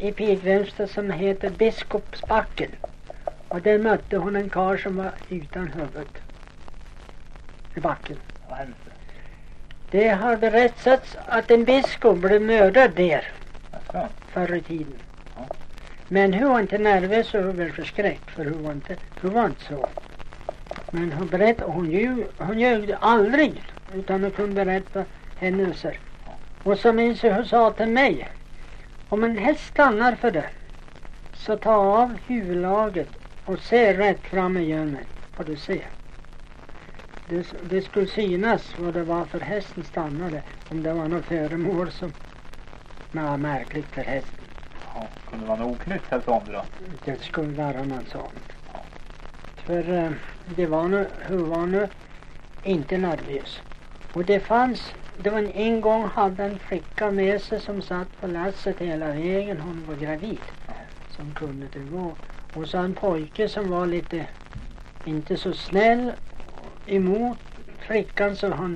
i Pilgrimstad som heter Biskopsbacken. Och där mötte hon en karl som var utan huvud i backen. Det har berättats att en biskop blev mördad där förr i tiden. Men hon var inte nervös och förskräckt, för hon var inte så. Men hon berättade, hon ljög aldrig, utan hon kunde berätta händelser. Och så minns hon sa till mig, om en häst stannar för det, så ta av huvudlaget och se rätt fram i mig, får du se. Det skulle synas vad det var för hästen stannade, om det var något föremål som var märkligt för hästen. Ja, kunde det vara något oknytt eller sånt då? Det skulle vara något sånt. Ja. För hon var nu inte nervös. Och det var en gång hade en flicka med sig som satt på lasset hela vägen. Hon var gravid. Ja. Som kunde det gå. Och så en pojke som var lite inte så snäll emot flickan, så hon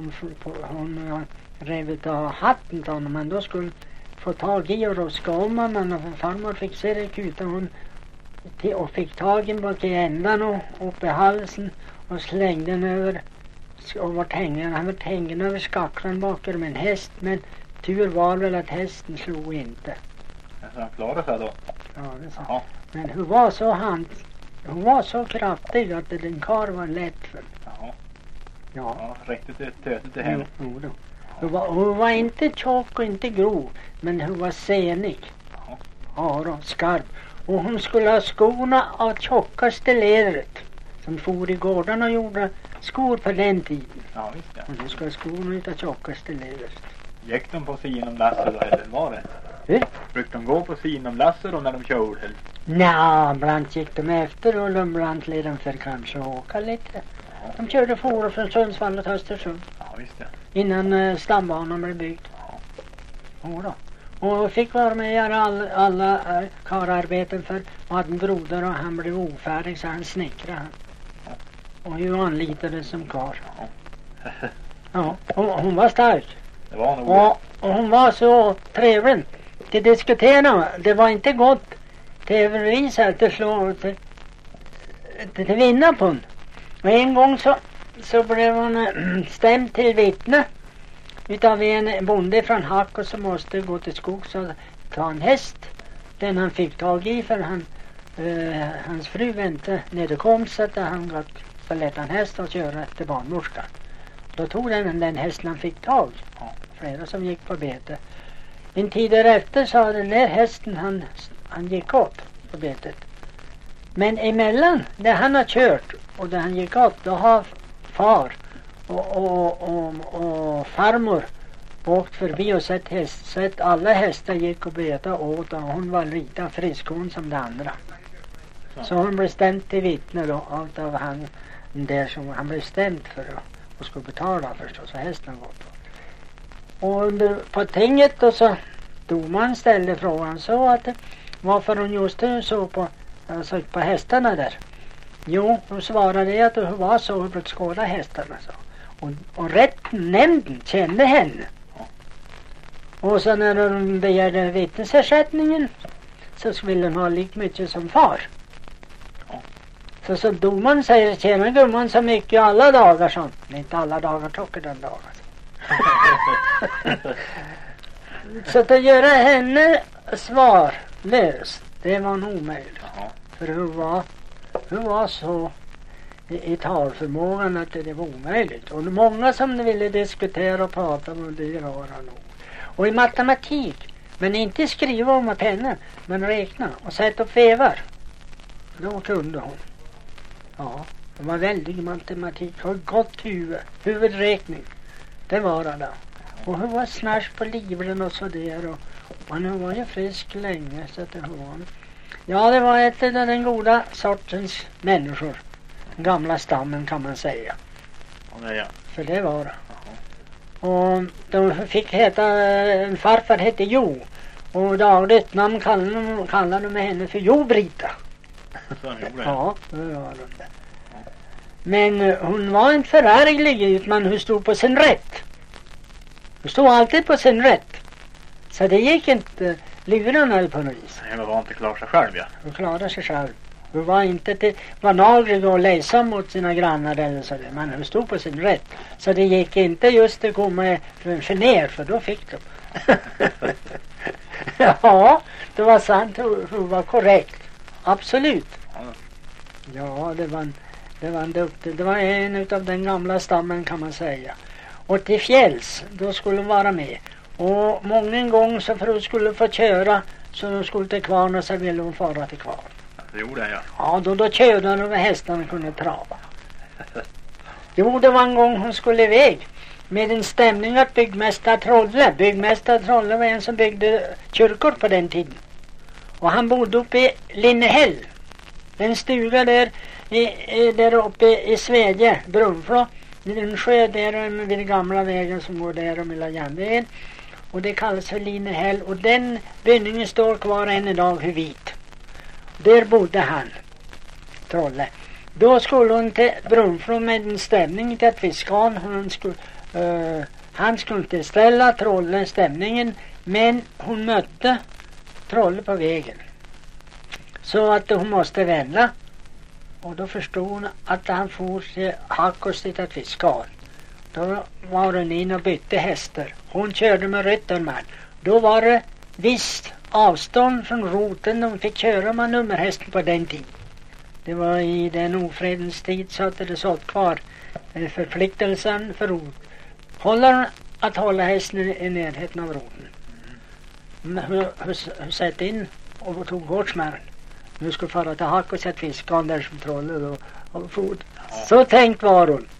rev av hatten till honom, men då skulle få tag i och ruska om honom, och farmor fick se det kuta hon och fick tag i bak i ändan och upp i halsen och slängde den över och han var hängande över skakran bakom en häst, men tur var väl att hästen slog inte. Så han klarade sig då? Ja, det så. Ja. Men hon var så kraftig att den kar var lätt för. Jaha. Ja, riktigt tötet till henne. Jo då. Hon var inte tjock och inte grov, men hon var senig. Jaha. Ja då, skarp. Och hon skulle ha skorna av tjockaste ledret, som for i gården och gjorde skor på den tiden. Ja, visst ja. Och hon skulle ha skorna av tjockaste ledret. Gick de på sidan om lasset då, eller var det? Hur? Brukade de gå på sidan om lasset då när de körde? Nja, ibland gick de efter och ibland led de för kanske åka lite. Ja. De körde for från Sundsvall till Östersund. Ja, visst ja. Innan stambanan blev byggd. Ja. Ja då. Och fick vara med och göra alla kararbeten för hade en broder och han blev ofärdig så han snickrade. Ja. Och ju anlitade som kar. Ja. Ja, hon var stark. Det var nog. Och hon var så trevlig till diskutera. Det var inte gott till visa att slå till vinna på hon. Och en gång så blev hon stämd till vittne utav en bonde från Hack, och så måste gå till skogs och ta en häst. Den han fick tag i, för hans fru inte nedkom, så att han gått så lätt en häst och köra till barnmorskan. Då tog den hästen han fick tag. Ja, flera som gick på bete. En tid därefter sa den där hästen han gick upp på betet. Men emellan där han har kört och där han gick upp, då har far och farmor åkt förbi och sett alla hästar gick och beta åt, och hon var lika frisk hon som de andra. Så hon blev stämd till vittne då av han där som han blev stämd för och skulle betala förstås, så hästen gått. Och på tinget då så domaren ställde frågan så att varför hon just så på hästarna där. Jo, hon svarade att hon var så och brukade skåda hästarna så. Och nämnden kände henne. Och så när de begärde vittnesersättningen så ville hon ha lika mycket som far. Så domaren säger, tjänar gumman så mycket alla dagar så. Men inte alla dagar tocker den dagen. Så att göra henne svarlös, det var nog omöjligt. För hon var så i talförmågan att det var omöjligt. Och många som ville diskutera och prata om det var nog. Och i matematik, men inte skriva om att henne, men räkna och sätta upp vevar. Då kunde hon. Ja, det var väldigt matematik och gott huvudräkning. Det var det. Och hon var snart på livren och sådär. Och hon var ju frisk länge. Så att hon var... Ja, det var ett av den goda sortens människor. Gamla stammen kan man säga. Ja. För det var det. Och de fick heta, en farfar hette Jo. Och dagligt namn kallade de henne för Jo-Brita. Ja, det var det. Men hon var inte förarglig, utan hon stod på sin rätt. Hon stod alltid på sin rätt. Så det gick inte lura honom på något vis. Jag var inte klar sig själv, ja. Hon klarade sig själv. Hon var inte var nagrig och ledsam mot sina grannar eller så där. Men hon stod på sin rätt. Så det gick inte just att komma för ner, för då fick de. Ja, det var sant. Hon var korrekt. Absolut. Ja, det var en utav den gamla stammen, kan man säga. Och till fjälls, då skulle hon vara med. Och många gånger så för hon skulle få köra, så hon skulle till kvarn, och så ville hon fara till kvarn. Det gjorde jag, ja. Ja, då körde hon över hästarna och kunde trava. Jo, det var en gång hon skulle iväg med en stämning att byggmästare Trolle. Byggmästare Trolle var en som byggde kyrkor på den tiden. Och han bodde uppe i Linnehäll. En stuga där uppe i Svedje, Brunflå. Det är en sjö där vid den gamla vägen som går där och mellan järnvägen. Och det kallas för Linnehäll. Och den byggningen står kvar än idag hur vit. Där bodde han, Trolle. Då skulle hon till Brunflå med en stämning till att fiskan. Han skulle inte ställa Trolle stämningen, men hon mötte Trolle på vägen. Så att hon måste vända. Och då förstod hon att han for till Hackås till att fiskan. Då var hon in och bytte hästar. Hon körde med Rytterman. Då var det visst avstånd från roten de fick köra med nummerhästen på den tiden. Det var i den ofredens tid så att det satt kvar förpliktelsen för rothållaren att hålla hästen i närheten av roten. Hon satt in och tog gårdsmärren. Nu skulle fara till hack och sätta fiskan där som Trolle och fod. Så tänkt var hon.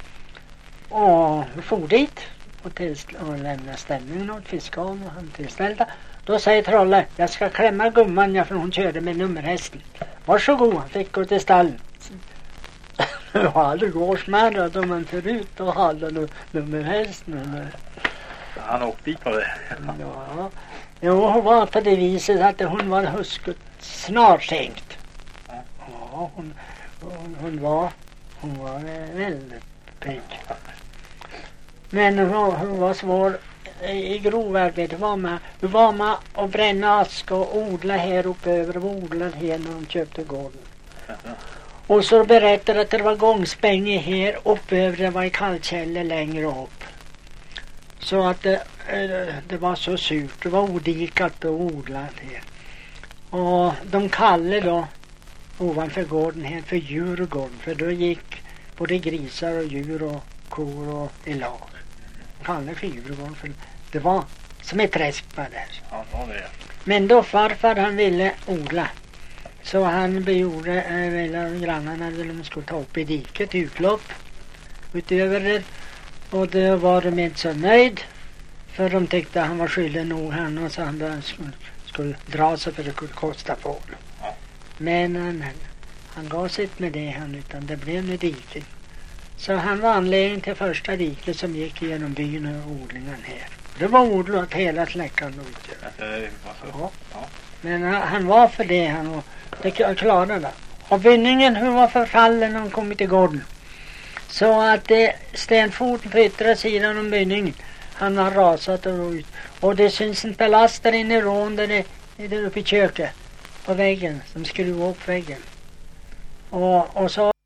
Och hon for dit och lämnade ställningen åt fiskan och han tillställda. Då säger Trolle, jag ska klämma gumman för hon körde med nummerhästen. Varsågod, han fick gå till stallen. Jag hade gårdsmärrat om man förut och hade nummerhästen. Han åkte dit på det. Ja. Jo, hon var på det viset att hon var husket snart sänkt. Ja, hon var väldigt pigg. Men hon var svår i grovarbete. Hon var med och bränna aska och odla här uppe över och odlade här när de köpte gården. Och så berättade att det var gångspänge här uppe över, det var i Kallkälle längre upp. Så att det var så surt, det var odikat och odlat här. Och de kallade då ovanför gården här för djurgården, för då gick både grisar och djur och kor och i lag. De kallade för djurgården för det var som ett träsk på där. Ja, det var det. Men då farfar han ville odla. Så han begjorde grannarna när de skulle ta upp i diket utlopp utöver det. Och då var de inte så nöjd. För de tyckte han var skyldig nog han och så han skulle dra sig för det skulle kosta på honom. Ja. Men han gav sig inte med det utan det blev med diket. Så han var anledningen till första diket som gick genom byn och odlingen här. Det var odlat hela släckan. Ja. Men han var för det han det klarade det. Och bynningen hur var förfallen när han kom till gården. Så att stenfoten på yttre sidan om bynningen han har rasat och ut. Och det syns en pelaster in i rån där uppe i köket på väggen som skruvar upp väggen. Och så